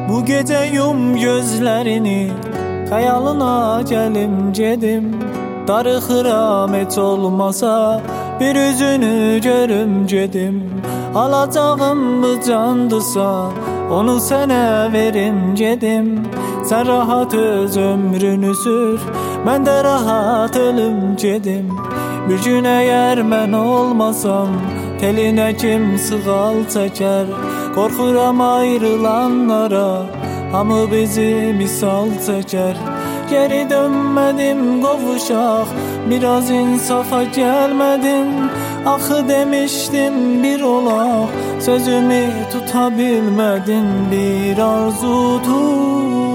Bu gece yum gözlerini, hayalına gelim gedim. Darıxıram heç olmasa, bir üzünü görüm gedim. Alacağım bu candısa, onu sənə verim gedim. Sen rahat öz ömrünü sür, mən də rahat ölüm gedim. Bir gün eğer mən olmasam, teline kim sığal çeker? Korkuram ayrılanlara, hamı bizi misal çeker. Geri dönmedim qovuşaq, biraz insafa gelmedin. Axı demiştim bir olaq, sözümü tutabilmedin. Bir arzu tut